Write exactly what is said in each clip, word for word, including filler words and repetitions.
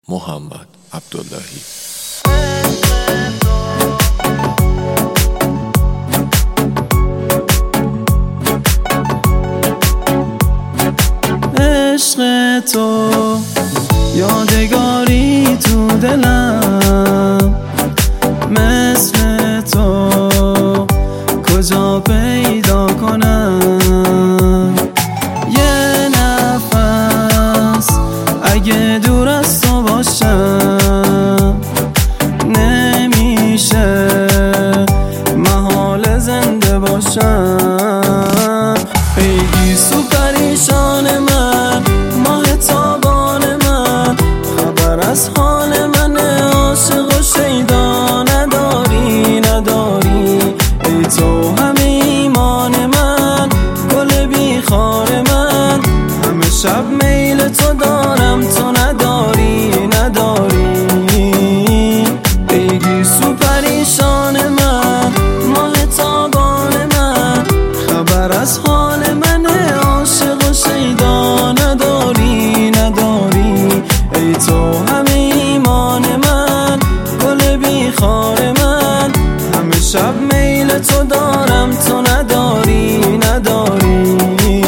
محمد عبداللهی. عشق تو یادگاری تو دلم، مثل تو کجا پیدا کنم؟ یه نفس اگه دور از تو باشم نمیشه محال زنده باشم. پیگی سو پریشان من، ماه تابان من، خبر از حال من عاشق و شیدا نداری نداری. ای تو همه ایمان من، گل بیخار من، همه شب میل تو دارم تو نداری نداری. پیگی سو پریشان من، ماه تابان من، خبر از حال من عاشق و شیدا نداری نداری. ای تو همه ایمان من، گل بیخار من، همه شب میل تو دارم تو نداری نداری.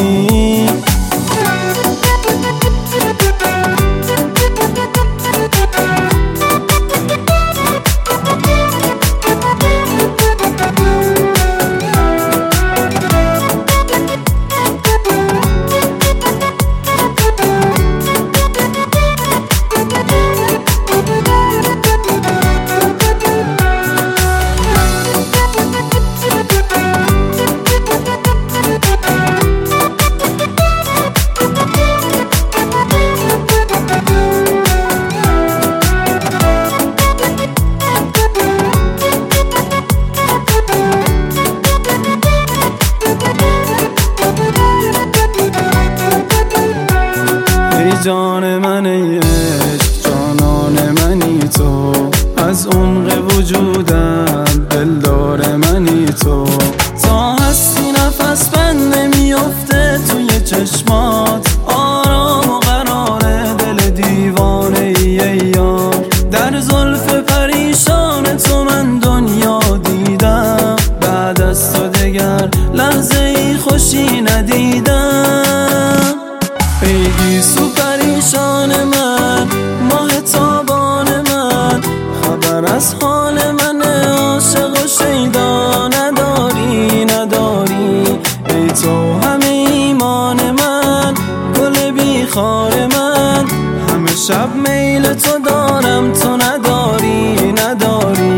جان من عشق، جانان منی تو، از عمق وجودم دلدار منی تو. تا هستی نفس بند نمیفته توی چشمات، آرام و قرار دل دیوانه ای یار. در زلف پریشان تو من دنیا دیدم، بعد از تو دگر لحظه ای خوشی ندیدم. پیگی سو پریشان من، ماه تابان من، خبر از حال من عاشق و شیدا نداری نداری. ای تو همه ایمان من، گل بیخار من، همه شب میل تو دارم تو نداری نداری.